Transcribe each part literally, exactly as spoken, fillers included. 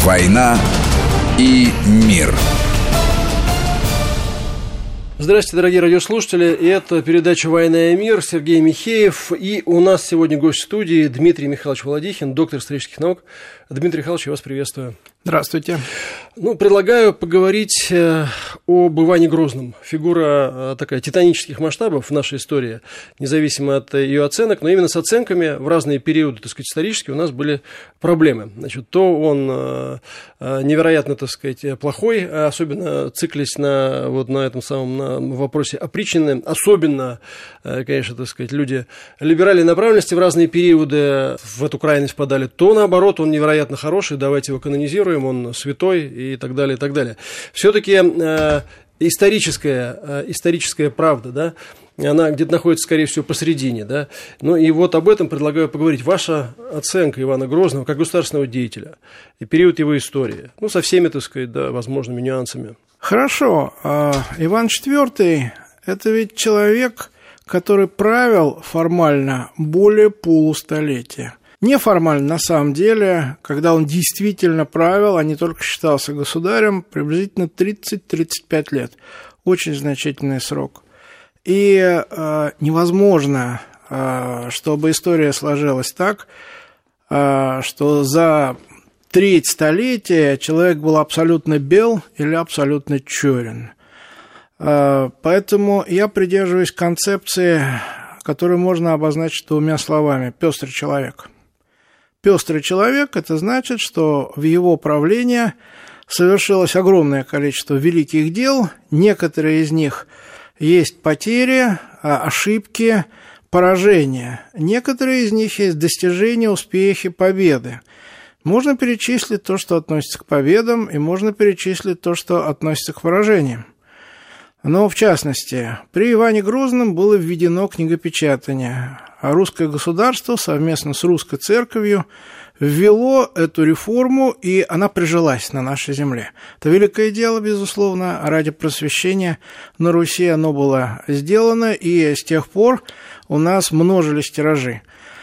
«Война и мир». Здравствуйте, дорогие радиослушатели. Это передача «Война и мир». Сергей Михеев. И у нас сегодня гость студии Дмитрий Михайлович Володихин, доктор исторических наук. Дмитрий Михайлович, я вас приветствую. Здравствуйте. Ну, предлагаю поговорить об Иване Грозном. Фигура такая титанических масштабов в нашей истории, независимо от ее оценок, но именно с оценками в разные периоды, так сказать, исторические у нас были проблемы. Значит, то он невероятно, так сказать, плохой, особенно циклясь на, вот на этом самом на вопросе опричнины, особенно, конечно, так сказать, люди либеральной направленности в разные периоды в эту крайность подали, то наоборот, он невероятно хороший, давайте его канонизируем, он святой и так далее, и так далее. Все-таки э, историческая, э, историческая правда, да, она где-то находится, скорее всего, посередине, да. Ну и вот об этом предлагаю поговорить. Ваша оценка Ивана Грозного как государственного деятеля и период его истории, ну, со всеми, так сказать, да, возможными нюансами. Хорошо. Иван четвёртый – это ведь человек, который правил формально более полустолетия. Неформально, на самом деле, когда он действительно правил, а не только считался государем, приблизительно тридцать-тридцать пять лет. Очень значительный срок. И э, невозможно, э, чтобы история сложилась так, э, что за треть столетия человек был абсолютно бел или абсолютно черен. Э, поэтому я придерживаюсь концепции, которую можно обозначить двумя словами – пестрый человек. Пестрый человек – это значит, что в его правлении совершилось огромное количество великих дел, некоторые из них есть потери, ошибки, поражения, некоторые из них есть достижения, успехи, победы. Можно перечислить то, что относится к победам, и можно перечислить то, что относится к поражениям. Но, в частности, при Иване Грозном было введено книгопечатание, а русское государство совместно с русской церковью ввело эту реформу, и она прижилась на нашей земле. Это великое дело, безусловно, ради просвещения на Руси оно было сделано, и с тех пор у нас множились тиражи.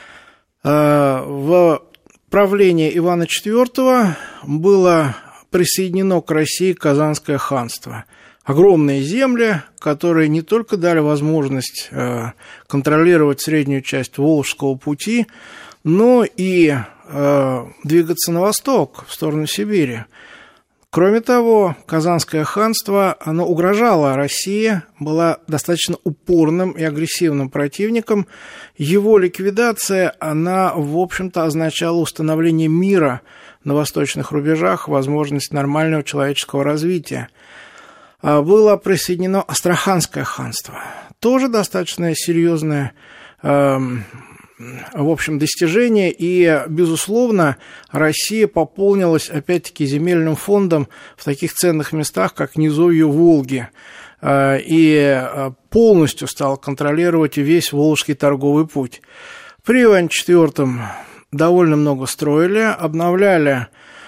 В правлении Ивана четвёртого было присоединено к России Казанское ханство. Огромные земли, которые не только дали возможность э, контролировать среднюю часть Волжского пути, но и э, двигаться на восток, в сторону Сибири. Кроме того, Казанское ханство, оно угрожало России, было достаточно упорным и агрессивным противником. Его ликвидация, она, в общем-то, означала установление мира на восточных рубежах, возможность нормального человеческого развития. Было присоединено Астраханское ханство. Тоже достаточно серьезное, э, в общем, достижение. И, безусловно, Россия пополнилась, опять-таки, земельным фондом в таких ценных местах, как низовье Волги. Э, и полностью стала контролировать весь Волжский торговый путь. При Иване четвёртом довольно много строили, обновляли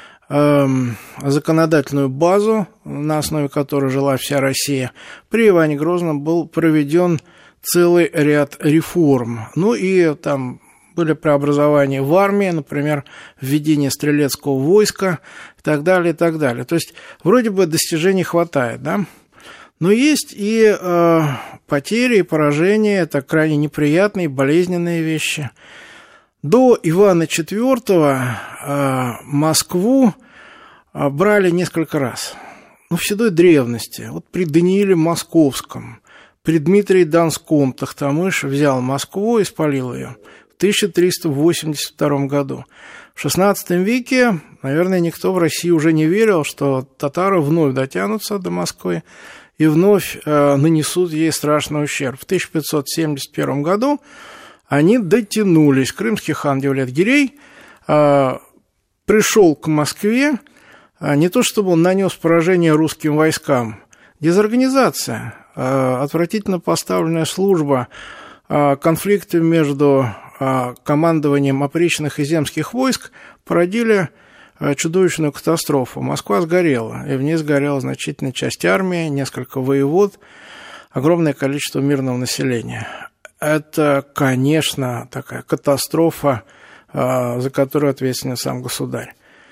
законодательную базу, на основе которой жила вся Россия. При Иване Грозном был проведен целый ряд реформ. Ну и там были преобразования в армии, например, введение стрелецкого войска и так далее, и так далее. То есть вроде бы достижений хватает, да? Но есть и э, потери, и поражения, это крайне неприятные, болезненные вещи. До Ивана четвёртого э, Москву э, брали несколько раз. Ну, в седой древности. Вот при Данииле Московском, при Дмитрии Донском Тохтамыш взял Москву и спалил ее в тысяча триста восемьдесят втором году. В шестнадцатом веке, наверное, никто в России уже не верил, что татары вновь дотянутся до Москвы и вновь э, нанесут ей страшный ущерб. В тысяча пятьсот семьдесят первом году они дотянулись. Крымский хан Девлет-Гирей э, пришел к Москве, э, не то чтобы он нанес поражение русским войскам, дезорганизация, э, отвратительно поставленная служба, э, конфликты между э, командованием опричных и земских войск породили э, чудовищную катастрофу. Москва сгорела, и в ней сгорела значительная часть армии, несколько воевод, огромное количество мирного населения. Это, конечно, такая катастрофа, за которую ответственен сам государь.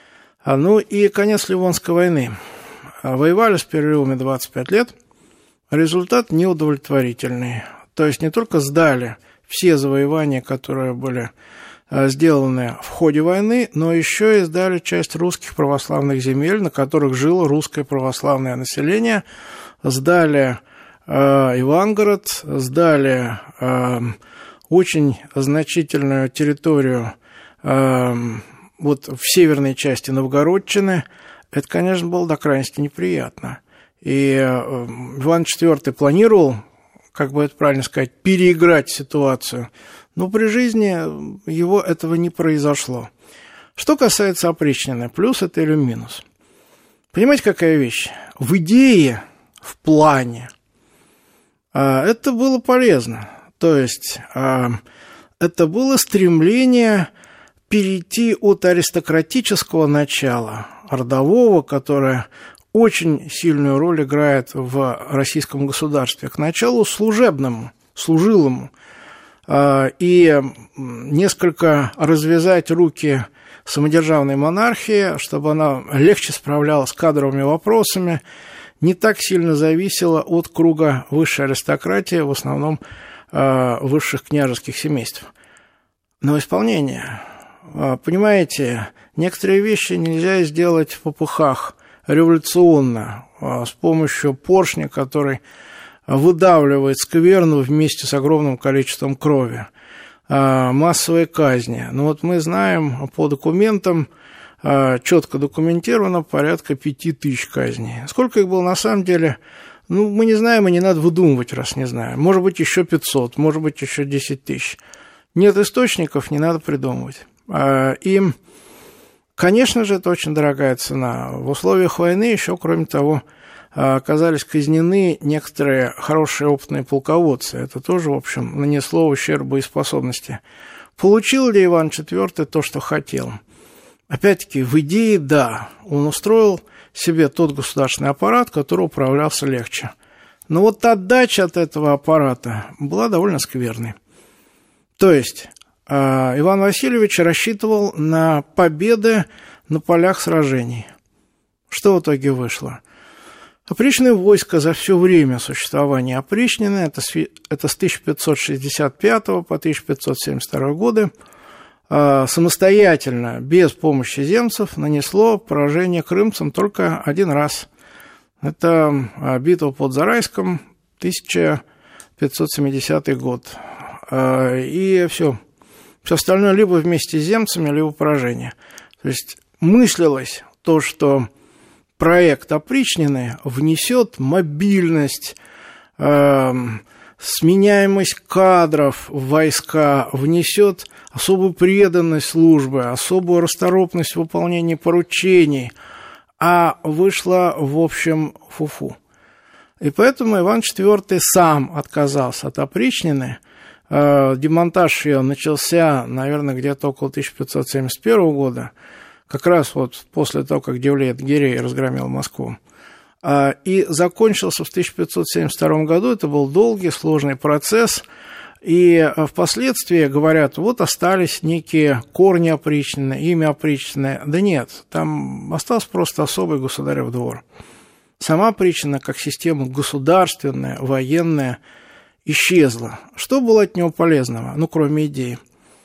Ну и конец Ливонской войны. Воевали с перерывами двадцать пять лет. Результат неудовлетворительный. То есть не только сдали все завоевания, которые были сделаны в ходе войны, но еще и сдали часть русских православных земель, на которых жило русское православное население. Сдали э, Ивангород, сдали э, очень значительную территорию э, вот в северной части Новгородчины. Это, конечно, было до крайности неприятно. И э, Иван четвёртый планировал, как бы это правильно сказать, переиграть ситуацию, но при жизни его этого не произошло. Что касается опричнины, плюс это или минус. Понимаете, какая вещь? В идее, в плане, это было полезно. То есть это было стремление перейти от аристократического начала, родового, которое очень сильную роль играет в российском государстве, к началу служебному, служилому, и несколько развязать руки самодержавной монархии, чтобы она легче справлялась с кадровыми вопросами, не так сильно зависела от круга высшей аристократии, в основном высших княжеских семейств. Но исполнение, понимаете, некоторые вещи нельзя сделать в попыхах революционно, с помощью поршня, который выдавливает скверну вместе с огромным количеством крови. Массовые казни. Ну вот мы знаем по документам, четко документировано порядка пяти тысяч казней. Сколько их было на самом деле, ну, мы не знаем, и не надо выдумывать, раз не знаем. Может быть, еще пятьсот, может быть, еще десять тысяч. Нет источников, не надо придумывать. И, конечно же, это очень дорогая цена. В условиях войны еще, кроме того, оказались казнены некоторые хорошие опытные полководцы. Это тоже, в общем, нанесло ущерб боеспособности. Получил ли Иван четвёртый то, что хотел? Опять-таки, в идее, да, он устроил себе тот государственный аппарат, который управлялся легче. Но вот отдача от этого аппарата была довольно скверной. То есть Иван Васильевич рассчитывал на победы на полях сражений. Что в итоге вышло? Опричное войско за все время существования опричнины, это с тысяча пятьсот шестьдесят пятого по тысяча пятьсот семьдесят второй годы, самостоятельно, без помощи земцев, нанесло поражение крымцам только один раз. Это битва под Зарайском, тысяча пятьсот семидесятый год. И все. Все остальное либо вместе с земцами, либо поражение. То есть мыслилось то, что проект опричнины внесет мобильность, э, сменяемость кадров в войска, внесет особую преданность службы, особую расторопность в выполнении поручений, а вышло, в общем, фу-фу. И поэтому Иван четвёртый сам отказался от опричнины. Э, демонтаж ее начался, наверное, где-то около тысяча пятьсот семьдесят первого года, как раз вот после того, как Девлет-Гирей разгромил Москву. И закончился в тысяча пятьсот семьдесят втором году. Это был долгий, сложный процесс. И впоследствии говорят, вот остались некие корни опричнины, имя опричнины. Да нет, там остался просто особый государев двор. Сама опричнина, как система государственная, военная, исчезла. Что было от него полезного? Ну, кроме идеи.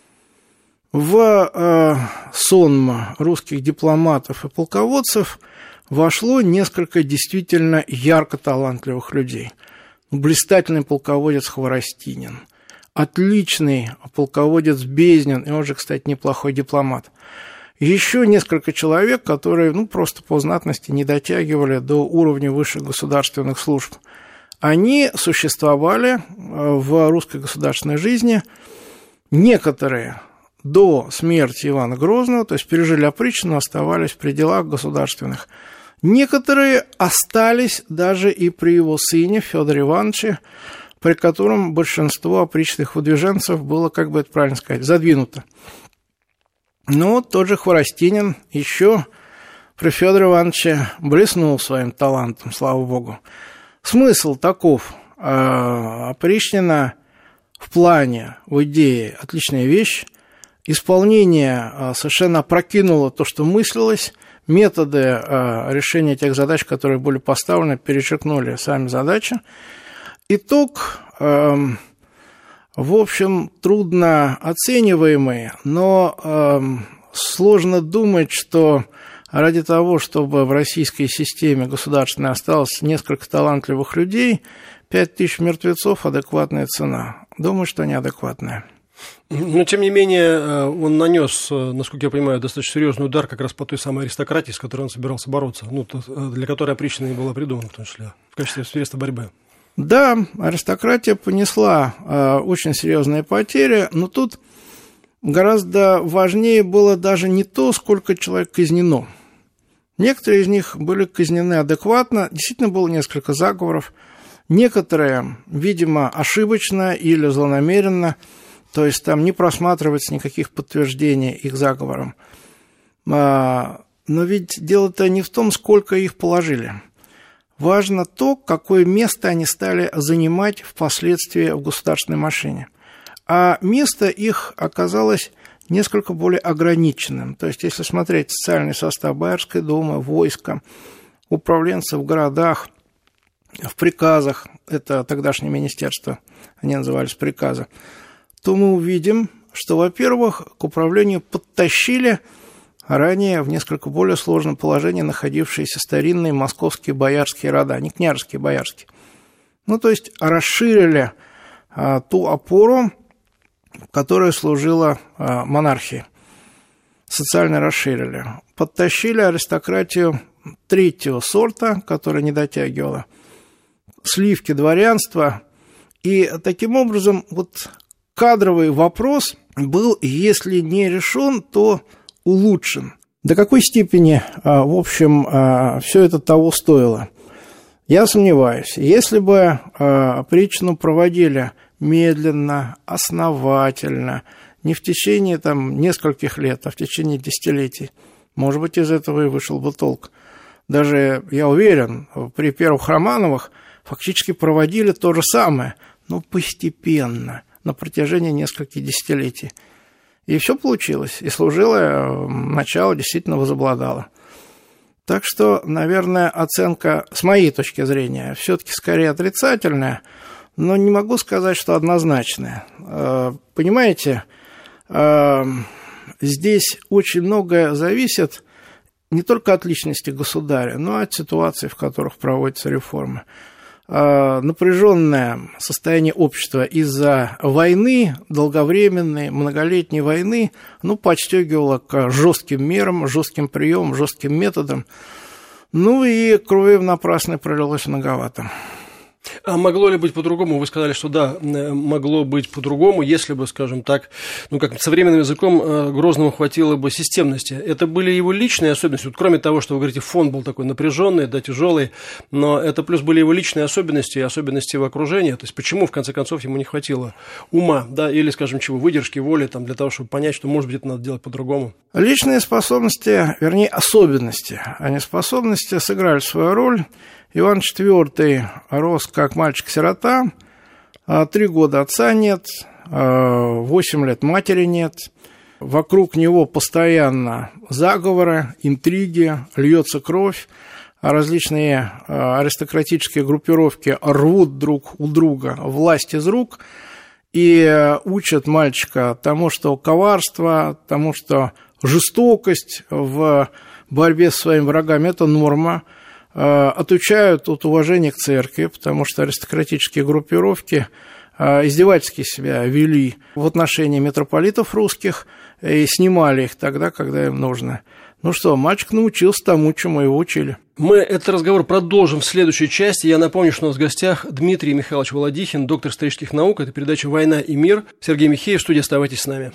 В э, сонм русских дипломатов и полководцев вошло несколько действительно ярко талантливых людей. Блистательный полководец Хворостинин, отличный полководец Безнин, и он же, кстати, неплохой дипломат. Еще несколько человек, которые ну, просто по знатности не дотягивали до уровня высших государственных служб. Они существовали в русской государственной жизни. Некоторые до смерти Ивана Грозного, то есть пережили опричнину, оставались в пределах государственных. Некоторые остались даже и при его сыне Федоре Ивановиче, при котором большинство опричных выдвиженцев было, как бы это правильно сказать, задвинуто. Но тот же Хворостинин еще при Федоре Ивановиче блеснул своим талантом, слава богу. Смысл таков: опричнина в плане, в идее отличная вещь, Исполнение совершенно опрокинуло то, что мыслилось. Методы решения тех задач, которые были поставлены, перечеркнули сами задачи. Итог, в общем, трудно оцениваемый, но сложно думать, что ради того, чтобы в российской системе государственной осталось несколько талантливых людей, пять тысяч мертвецов – адекватная цена. Думаю, что неадекватная. Но, тем не менее, он нанес, насколько я понимаю, достаточно серьезный удар как раз по той самой аристократии, с которой он собирался бороться, ну, для которой опричнина и была придумана, в том числе, в качестве средства борьбы. Да, аристократия понесла э, очень серьезные потери, но тут гораздо важнее было даже не то, сколько человек казнено. Некоторые из них были казнены адекватно, действительно было несколько заговоров, некоторые, видимо, ошибочно или злонамеренно. То есть там не просматривается никаких подтверждений их заговорам. Но ведь дело-то не в том, сколько их положили. Важно то, какое место они стали занимать впоследствии в государственной машине. А место их оказалось несколько более ограниченным. То есть если смотреть социальный состав Боярской думы, войска, управленцев в городах, в приказах, это тогдашнее министерство, они назывались приказы, то мы увидим, что, во-первых, к управлению подтащили ранее в несколько более сложном положении находившиеся старинные московские боярские рода, не княжеские, боярские. Ну, то есть расширили а, ту опору, которая служила а, монархии. Социально расширили. Подтащили аристократию третьего сорта, которая не дотягивала, сливки дворянства. И таким образом вот кадровый вопрос был, если не решен, то улучшен. До какой степени, в общем, все это того стоило? Я сомневаюсь. Если бы опричнину проводили медленно, основательно, не в течение там, нескольких лет, а в течение десятилетий, может быть, из этого и вышел бы толк. Даже, я уверен, при первых Романовых фактически проводили то же самое, но постепенно, на протяжении нескольких десятилетий. И все получилось, и служилое начало действительно возобладало. Так что, наверное, оценка, с моей точки зрения, все-таки скорее отрицательная, но не могу сказать, что однозначная. Понимаете, здесь очень многое зависит не только от личности государя, но и от ситуаций, в которых проводятся реформы. Напряженное состояние общества из-за войны, долговременной, многолетней войны, ну, подстегивало к жестким мерам, жестким приемам, жестким методам. Ну, и крови напрасно пролилось многовато. А могло ли быть по-другому? Вы сказали, что да, могло быть по-другому, если бы, скажем так, ну, как современным языком, Грозному хватило бы системности. Это были его личные особенности. Вот, кроме того, что вы говорите, фон был такой напряженный, да, тяжелый, но это плюс были его личные особенности и особенности его окружения. То есть почему, в конце концов, ему не хватило ума, да, или, скажем, чего, выдержки, воли, там, для того, чтобы понять, что, может быть, это надо делать по-другому? Личные способности, вернее, особенности, а не способности, сыграли свою роль. Иван четвёртый рос как мальчик-сирота, три года отца нет, восемь лет матери нет, вокруг него постоянно заговоры, интриги, льется кровь, различные аристократические группировки рвут друг у друга власть из рук и учат мальчика тому, что коварство, тому, что жестокость в борьбе с своими врагами – это норма. Отучают от уважения к церкви, потому что аристократические группировки издевательски себя вели в отношении митрополитов русских и снимали их тогда, когда им нужно. Ну что, мальчик научился тому, чему его учили. Мы этот разговор продолжим в следующей части. Я напомню, что у нас в гостях Дмитрий Михайлович Володихин, доктор исторических наук. Это передача «Война и мир». Сергей Михеев, в студии. Оставайтесь с нами.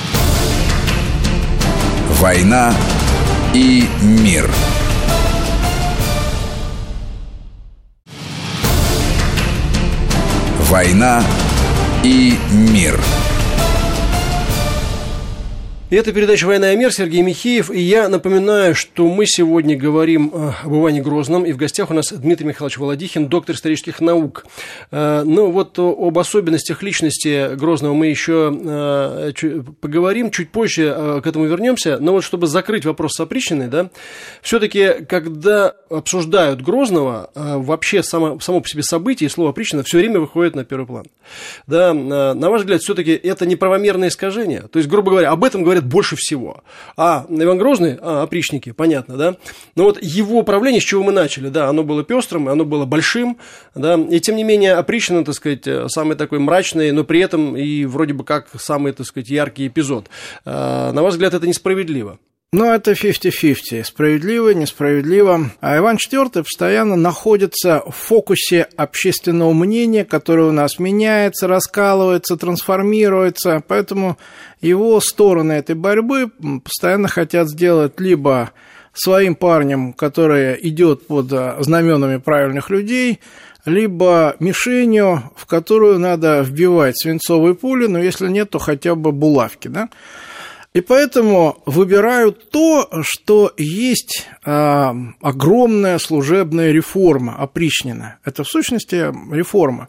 «Война и мир». «Война и мир». И это передача «Война и мир», Сергей Михеев. И я напоминаю, что мы сегодня говорим об Иване Грозном. И в гостях у нас Дмитрий Михайлович Володихин, доктор исторических наук. Ну вот об особенностях личности Грозного мы еще поговорим. Чуть позже к этому вернемся. Но вот чтобы закрыть вопрос с опричниной, да, все-таки, когда обсуждают Грозного, вообще само, само по себе событие и слово опричнина все время выходит на первый план. Да, на ваш взгляд, все-таки это неправомерное искажение? То есть, грубо говоря, об этом говорят больше всего. А Иван Грозный, а, опричники, понятно, да? Но вот его правление, с чего мы начали, да, оно было пестрым, оно было большим, да, и тем не менее опричнина, так сказать, самый такой мрачный, но при этом и вроде бы как самый, так сказать, яркий эпизод. А, на ваш взгляд, это несправедливо? Ну, это пятьдесят на пятьдесят. Справедливо, несправедливо. А Иван четвёртый постоянно находится в фокусе общественного мнения, которое у нас меняется, раскалывается, трансформируется. Поэтому его стороны этой борьбы постоянно хотят сделать либо своим парнем, который идет под знаменами правильных людей, либо мишенью, в которую надо вбивать свинцовые пули, но если нет, то хотя бы булавки, да? И поэтому выбирают то, что есть э, огромная служебная реформа опричнина. Это в сущности реформа.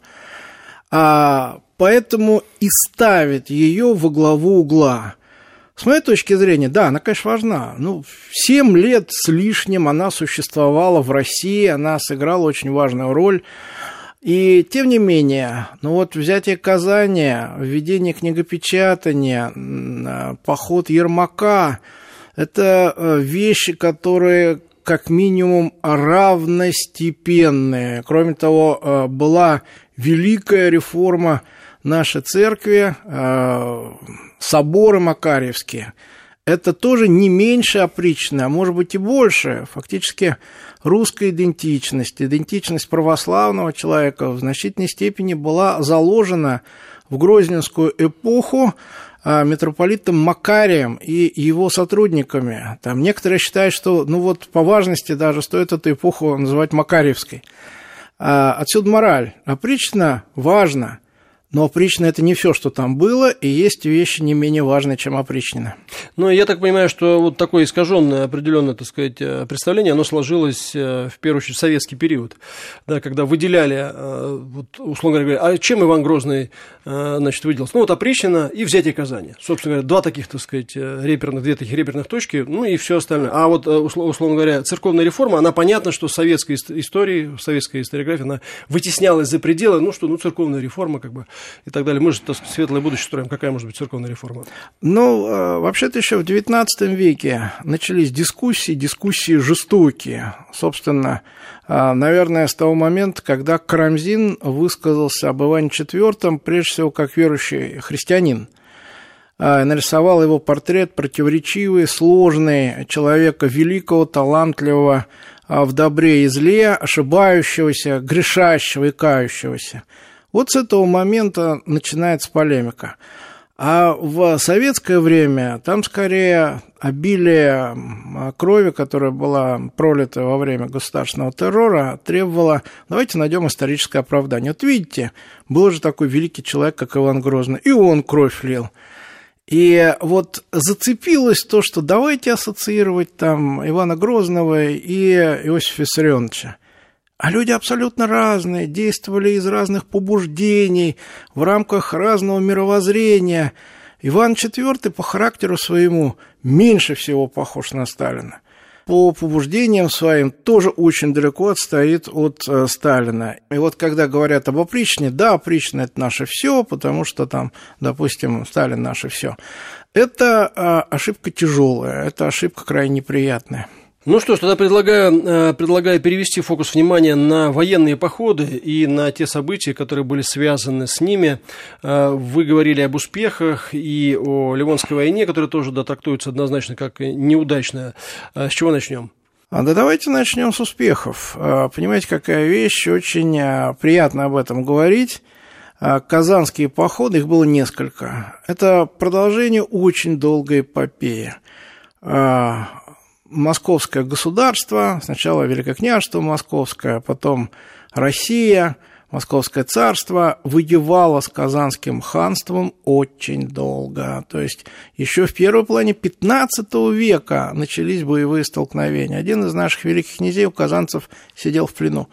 А, поэтому и ставят ее во главу угла. С моей точки зрения, да, она, конечно, важна. Ну, семь лет с лишним она существовала в России, она сыграла очень важную роль. И, тем не менее, ну вот взятие Казани, введение книгопечатания, поход Ермака – это вещи, которые как минимум равностепенные. Кроме того, была великая реформа нашей церкви, соборы Макарьевские. Это тоже не меньше опричнина, а может быть и больше. Фактически русская идентичность, идентичность православного человека в значительной степени была заложена в грозненскую эпоху митрополитом Макарием и его сотрудниками. Там некоторые считают, что ну вот, по важности даже стоит эту эпоху называть Макарьевской. Отсюда мораль. Опричнина важно. Но опричнина – это не все, что там было, и есть вещи не менее важные, чем опричнина. Ну, я так понимаю, что вот такое искаженное определенное, так сказать, представление, оно сложилось в первую очередь в советский период, да, когда выделяли, вот, условно говоря, а чем Иван Грозный, значит, выделился? Ну, вот опричнина и взятие Казани. Собственно говоря, два таких, так сказать, реперных, две таких реперных точки, ну, и все остальное. А вот, условно говоря, церковная реформа, она, понятно, что советской истории, советская историография, она вытеснялась за пределы, ну, что, ну, церковная реформа, как бы, и так далее. Мы же, так сказать, светлое будущее строим. Какая может быть церковная реформа? Ну, вообще-то еще в девятнадцатом веке начались дискуссии, дискуссии жестокие. Собственно, наверное, с того момента, когда Карамзин высказался об Иване четвёртом, прежде всего, как верующий христианин. Нарисовал его портрет противоречивый, сложный, человека великого, талантливого, в добре и зле, ошибающегося, грешащего и кающегося. Вот с этого момента начинается полемика. А в советское время там скорее обилие крови, которая была пролита во время государственного террора, требовало, давайте найдем историческое оправдание. Вот видите, был же такой великий человек, как Иван Грозный, и он кровь лил. И вот зацепилось то, что давайте ассоциировать там Ивана Грозного и Иосифа Виссарионовича. А люди абсолютно разные, действовали из разных побуждений, в рамках разного мировоззрения. Иван четвёртый по характеру своему меньше всего похож на Сталина. По побуждениям своим тоже очень далеко отстоит от э, Сталина. И вот когда говорят об опричнине, да, опричнина – это наше все, потому что там, допустим, Сталин – наше все. Это э, ошибка тяжелая, это ошибка крайне неприятная. Ну что ж, тогда предлагаю, предлагаю перевести фокус внимания на военные походы и на те события, которые были связаны с ними. Вы говорили об успехах и о Ливонской войне, которая тоже да, трактуется однозначно как неудачная. С чего начнем? А да давайте начнем с успехов. Понимаете, какая вещь, очень приятно об этом говорить. Казанские походы, их было несколько. Это продолжение очень долгой эпопеи. Московское государство, сначала Великое княжество Московское, потом Россия, Московское царство воевало с Казанским ханством очень долго. То есть еще в первой половине пятнадцатого века начались боевые столкновения. Один из наших великих князей у казанцев сидел в плену.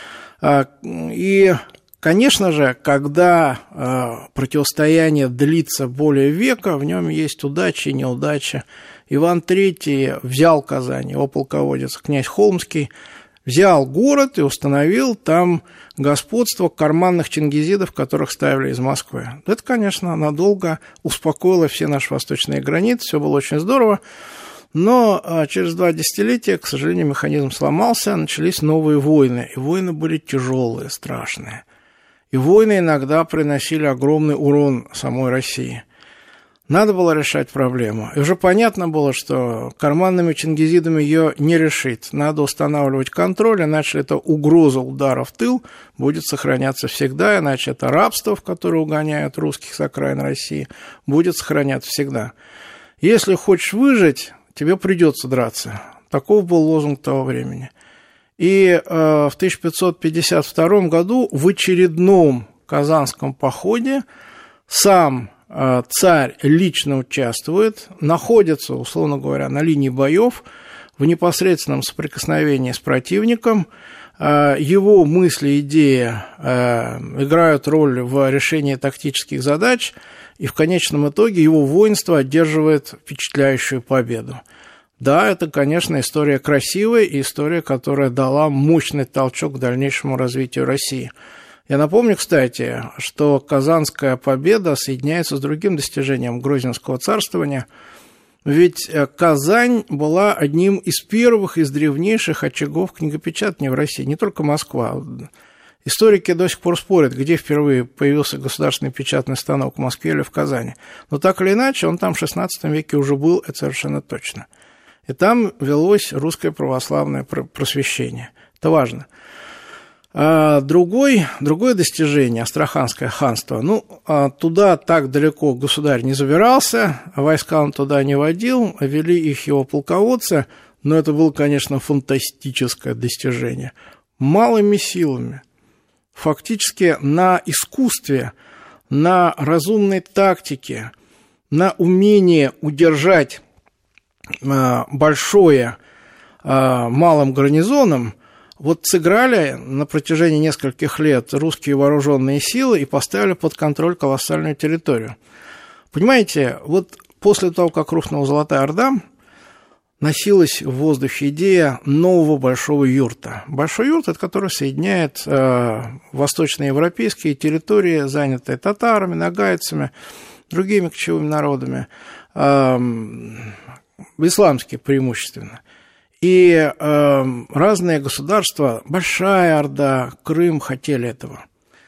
И, конечно же, когда противостояние длится более века, в нем есть удачи и неудачи. Иван Третий взял Казань, его полководец, князь Холмский, взял город и установил там господство карманных чингизидов, которых ставили из Москвы. Это, конечно, надолго успокоило все наши восточные границы, все было очень здорово, но через два десятилетия, к сожалению, механизм сломался, начались новые войны, и войны были тяжелые, страшные. И войны иногда приносили огромный урон самой России. Надо было решать проблему. И уже понятно было, что карманными чингизидами ее не решить. Надо устанавливать контроль, иначе эта угроза удара в тыл будет сохраняться всегда, иначе это рабство, в которое угоняют русских с окраин России, будет сохраняться всегда. Если хочешь выжить, тебе придется драться. Таков был лозунг того времени. И э, в тысяча пятьсот пятьдесят втором году в очередном казанском походе сам царь лично участвует, находится, условно говоря, на линии боев, в непосредственном соприкосновении с противником. Его мысли, идеи играют роль в решении тактических задач, и в конечном итоге его воинство одерживает впечатляющую победу. Да, это, конечно, история красивая и история, которая дала мощный толчок к дальнейшему развитию России. Я напомню, кстати, что Казанская победа соединяется с другим достижением Грозненского царствования, ведь Казань была одним из первых, из древнейших очагов книгопечатания в России, не только Москва. Историки до сих пор спорят, где впервые появился государственный печатный станок, в Москве или в Казани. Но так или иначе, он там в шестнадцатом веке уже был, это совершенно точно. И там велось русское православное просвещение. Это важно. А другой, другое достижение – Астраханское ханство. Ну, туда так далеко государь не забирался, войска он туда не водил, вели их его полководцы, но это было, конечно, фантастическое достижение. Малыми силами, фактически на искусстве, на разумной тактике, на умении удержать большое малым гарнизоном, вот сыграли на протяжении нескольких лет русские вооруженные силы и поставили под контроль колоссальную территорию. Понимаете, вот после того, как рухнула Золотая Орда, носилась в воздухе идея нового большого юрта. Большой юрт – это который соединяет э, восточноевропейские территории, занятые татарами, нагайцами, другими кочевыми народами, э, исламские преимущественно. И э, разные государства, Большая Орда, Крым хотели этого.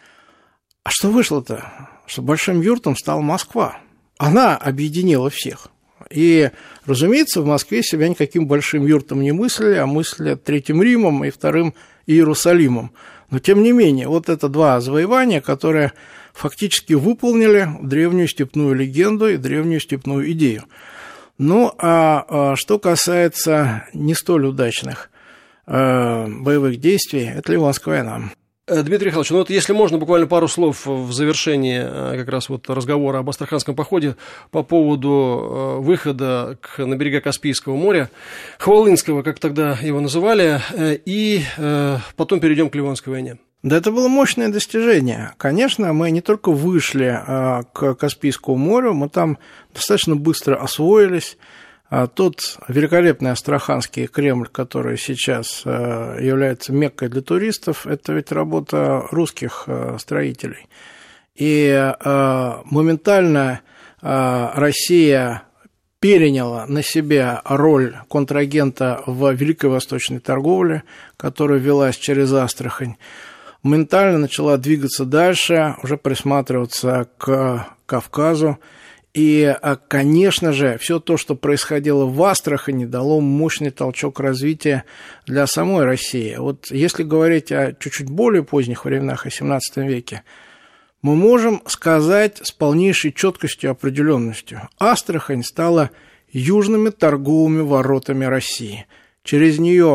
А что вышло-то? Что большим юртом стала Москва. Она объединила всех. И, разумеется, в Москве себя никаким большим юртом не мыслили, а мыслили Третьим Римом и Вторым Иерусалимом. Но, тем не менее, вот это два завоевания, которые фактически выполнили древнюю степную легенду и древнюю степную идею. Ну, а что касается не столь удачных э, боевых действий, это Ливонская война. Дмитрий Михайлович, ну вот если можно, буквально пару слов в завершении как раз вот разговора об Астраханском походе по поводу выхода к, на берега Каспийского моря, Хвалынского, как тогда его называли, и потом перейдем к Ливонской войне. Да, это было мощное достижение. Конечно, мы не только вышли к Каспийскому морю, мы там достаточно быстро освоились. Тот великолепный Астраханский Кремль, который сейчас является Меккой для туристов, это ведь работа русских строителей. И моментально Россия переняла на себя роль контрагента в Великой Восточной торговле, которая велась через Астрахань. Моментально начала двигаться дальше, уже присматриваться к Кавказу. И, конечно же, все то, что происходило в Астрахани, дало мощный толчок развития для самой России. Вот если говорить о чуть-чуть более поздних временах, о семнадцатом веке, мы можем сказать с полнейшей четкостью и определенностью: Астрахань стала южными торговыми воротами России. Через нее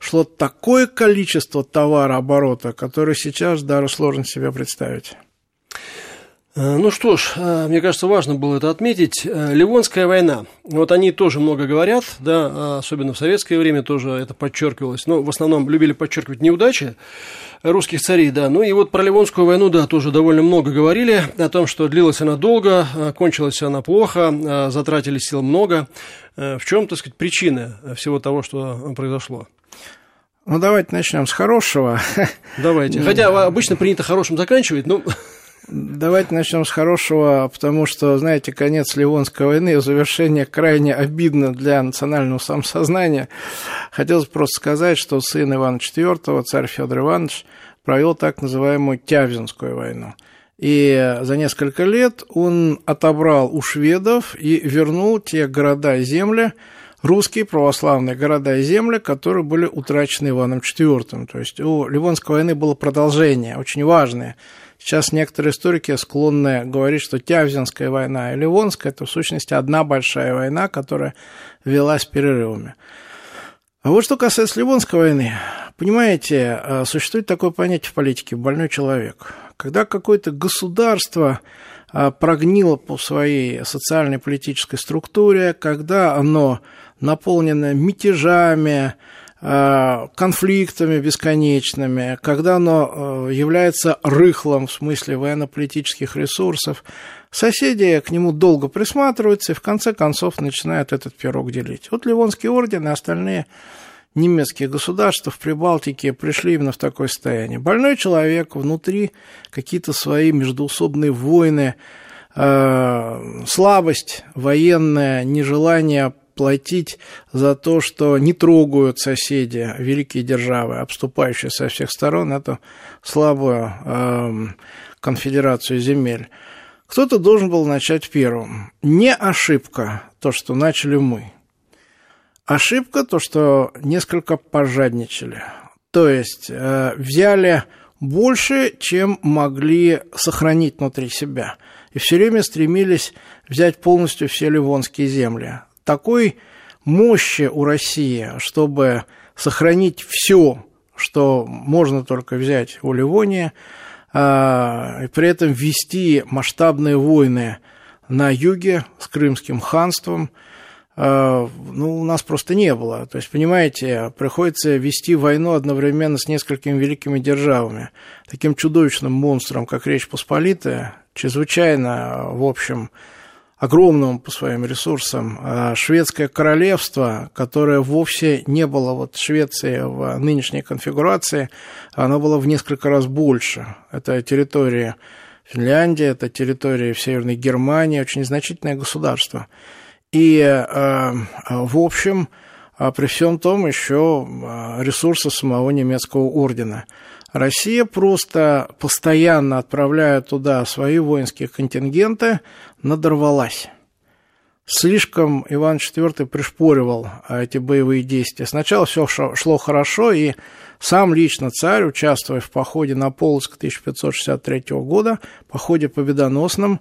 шло такое количество товарооборота, которое сейчас даже сложно себе представить. Ну что ж, мне кажется, важно было это отметить. Ливонская война. Вот они тоже много говорят, да, особенно в советское время тоже это подчеркивалось. Но в основном любили подчеркивать неудачи русских царей, да. Ну и вот про Ливонскую войну, да, тоже довольно много говорили о том, что длилась она долго, кончилась она плохо, затратили сил много. В чем, так сказать, причины всего того, что произошло? Ну, давайте начнем с хорошего. Давайте. Хотя обычно принято хорошим заканчивать, но... Давайте начнем с хорошего, потому что, знаете, конец Ливонской войны, завершение крайне обидно для национального самосознания. Хотелось просто сказать, что сын Ивана четвёртого, царь Фёдор Иванович, провел так называемую Тявзинскую войну. И за несколько лет он отобрал у шведов и вернул те города и земли, русские православные города и земли, которые были утрачены Иваном четвёртым. То есть у Ливонской войны было продолжение, очень важное. Сейчас некоторые историки склонны говорить, что Тявзинская война и Ливонская – это, в сущности, одна большая война, которая велась перерывами. А вот что касается Ливонской войны. Понимаете, существует такое понятие в политике – больной человек. Когда какое-то государство прогнило по своей социальной политической структуре, когда оно наполнено мятежами, конфликтами бесконечными, когда оно является рыхлым в смысле военно-политических ресурсов, соседи к нему долго присматриваются и в конце концов начинают этот пирог делить. Вот Ливонский орден и остальные немецкие государства в Прибалтике пришли именно в такое состояние. Больной человек, внутри какие-то свои междоусобные войны, слабость военная, нежелание платить за то, что не трогают соседи, великие державы, обступающие со всех сторон эту слабую э, конфедерацию земель. Кто-то должен был начать первым. Не ошибка то, что начали мы. Ошибка то, что несколько пожадничали. То есть э, взяли больше, чем могли сохранить внутри себя. И все время стремились взять полностью все ливонские земли. Такой мощи у России, чтобы сохранить все, что можно только взять у Ливонии, и при этом вести масштабные войны на юге с Крымским ханством, ну, у нас просто не было. То есть, понимаете, приходится вести войну одновременно с несколькими великими державами. Таким чудовищным монстром, как Речь Посполитая, чрезвычайно, в общем, огромным по своим ресурсам, шведское королевство, которое вовсе не было вот Швеции в нынешней конфигурации, оно было в несколько раз больше. Это территория Финляндии, это территория в Северной Германии, очень значительное государство. И, в общем, при всем том еще ресурсы самого немецкого ордена. Россия просто постоянно, отправляя туда свои воинские контингенты, надорвалась. Слишком Иван четвёртый пришпоривал эти боевые действия. Сначала все шло хорошо, и сам лично царь, участвуя в походе на Полоцк тысяча пятьсот шестьдесят третьего года, походе победоносном,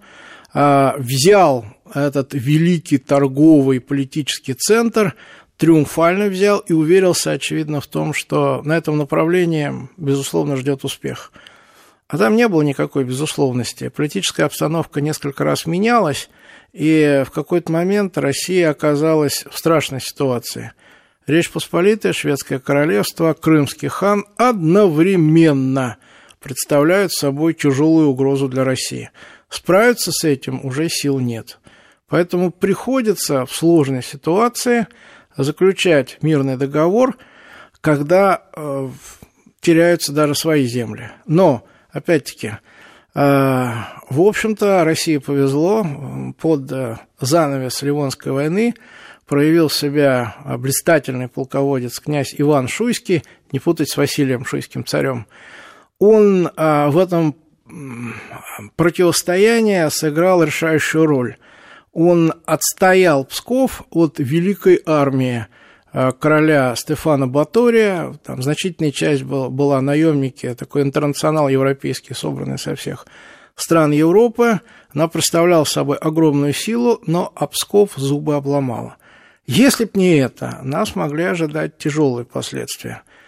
взял этот великий торговый политический центр, триумфально взял и уверился, очевидно, в том, что на этом направлении, безусловно, ждет успех. А там не было никакой безусловности. Политическая обстановка несколько раз менялась, и в какой-то момент Россия оказалась в страшной ситуации. Речь Посполитая, Шведское королевство, Крымский хан одновременно представляют собой тяжелую угрозу для России. Справиться с этим уже сил нет. Поэтому приходится в сложной ситуации заключать мирный договор, когда э, теряются даже свои земли. Но, опять-таки, э, в общем-то, России повезло. Под э, занавес Ливонской войны проявил себя блистательный полководец князь Иван Шуйский, не путать с Василием Шуйским царем. Он э, в этом противостоянии сыграл решающую роль. Он отстоял Псков от великой армии короля Стефана Батория. Там значительная часть была, была наемники, такой интернационал европейский, собранный со всех стран Европы. Она представляла собой огромную силу, но а Псков зубы обломала. Если б не это, нас могли ожидать тяжелые последствия.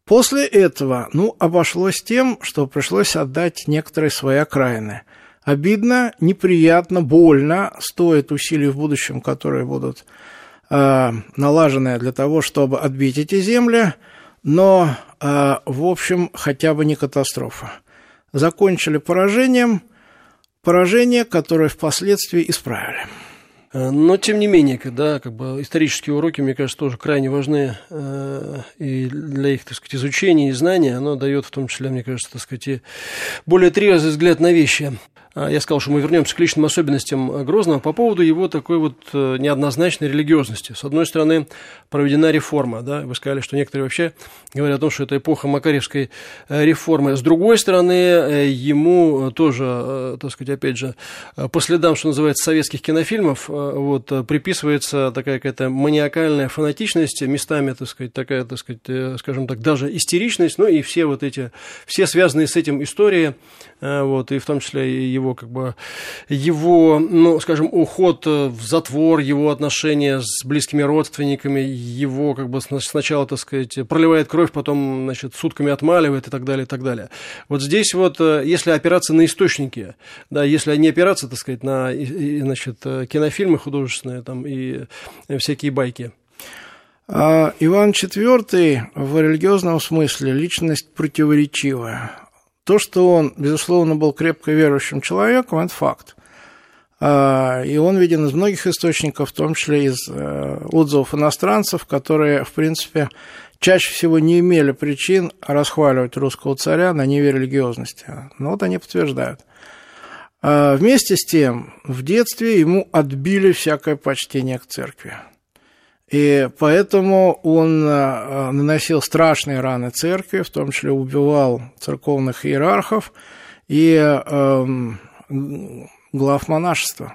После этого, ну, обошлось тем, что пришлось отдать некоторые свои окраины. Обидно, неприятно, больно, стоит усилий в будущем, которые будут э, налажены для того, чтобы отбить эти земли, но, э, в общем, хотя бы не катастрофа. Закончили поражением, поражение, которое впоследствии исправили. Но, тем не менее, да, как бы исторические уроки, мне кажется, тоже крайне важны э, и для их, так сказать, изучения и знания. Оно дает, в том числе, мне кажется, так сказать, и более трезвый взгляд на вещи. Я сказал, что мы вернемся к личным особенностям Грозного по поводу его такой вот неоднозначной религиозности. С одной стороны, проведена реформа, да, вы сказали, что некоторые вообще говорят о том, что это эпоха Макарьевской реформы. С другой стороны, ему тоже, так сказать, опять же, по следам, что называется, советских кинофильмов, вот, приписывается такая какая-то маниакальная фанатичность, местами, так сказать, такая, так сказать, скажем так, даже истеричность, ну и все вот эти, все связанные с этим истории, вот, и в том числе и его, как бы, его, ну, скажем, уход в затвор, его отношения с близкими родственниками, его, как бы, сначала, так сказать, проливает кровь, потом, значит, сутками отмаливает и так далее, и так далее. Вот здесь вот, если опираться на источники, да, если не опираться, так сказать, на, значит, кинофильмы художественные там и всякие байки. Иван четвёртый в религиозном смысле личность противоречивая. То, что он, безусловно, был крепко верующим человеком, это факт. И он виден из многих источников, в том числе из отзывов иностранцев, которые, в принципе, чаще всего не имели причин расхваливать русского царя на ниве религиозности. Но вот они подтверждают. Вместе с тем, в детстве ему отбили всякое почтение к церкви. И поэтому он наносил страшные раны церкви, в том числе убивал церковных иерархов и э, глав монашества.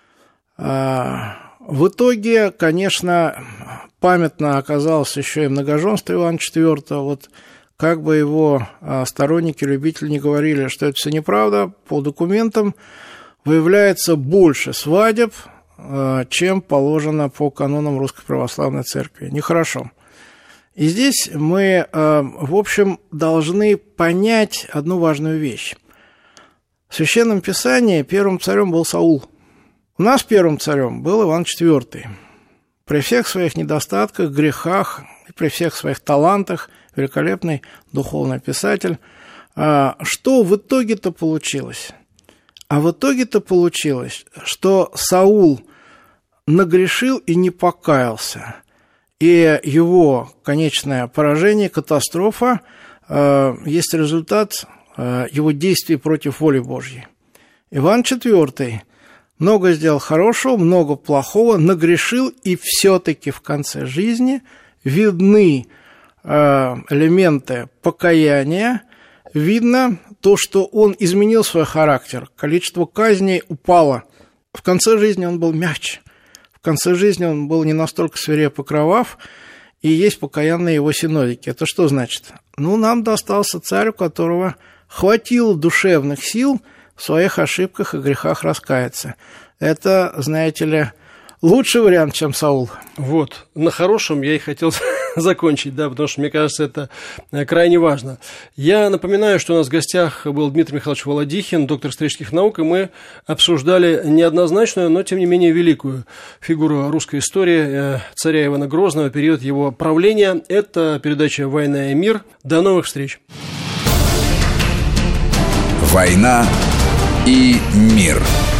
В итоге, конечно, памятно оказалось еще и многоженство Ивана четвёртого. Вот как бы его сторонники, любители не говорили, что это все неправда, по документам выявляется больше свадеб, чем положено по канонам Русской Православной Церкви. Нехорошо. И здесь мы, в общем, должны понять одну важную вещь. В Священном Писании первым царем был Саул. У нас первым царем был Иван четвёртый. При всех своих недостатках, грехах, и при всех своих талантах, великолепный духовный писатель. Что в итоге-то получилось? А в итоге-то получилось, что Саул нагрешил и не покаялся. И его конечное поражение, катастрофа, есть результат его действий против воли Божьей. Иван четвёртый много сделал хорошего, много плохого, нагрешил, и все-таки в конце жизни видны элементы покаяния, видно то, что он изменил свой характер, количество казней упало. В конце жизни он был мягче, в конце жизни он был не настолько свиреп и кровав, и есть покаянные его синодики. Это что значит? Ну, нам достался царь, у которого хватило душевных сил в своих ошибках и грехах раскаяться. Это, знаете ли, лучший вариант, чем Саул. Вот, на хорошем я и хотел закончить, да, потому что, мне кажется, это крайне важно. Я напоминаю, что у нас в гостях был Дмитрий Михайлович Володихин, доктор исторических наук, и мы обсуждали неоднозначную, но, тем не менее, великую фигуру русской истории царя Ивана Грозного, период его правления. Это передача «Война и мир». До новых встреч. «Война и мир».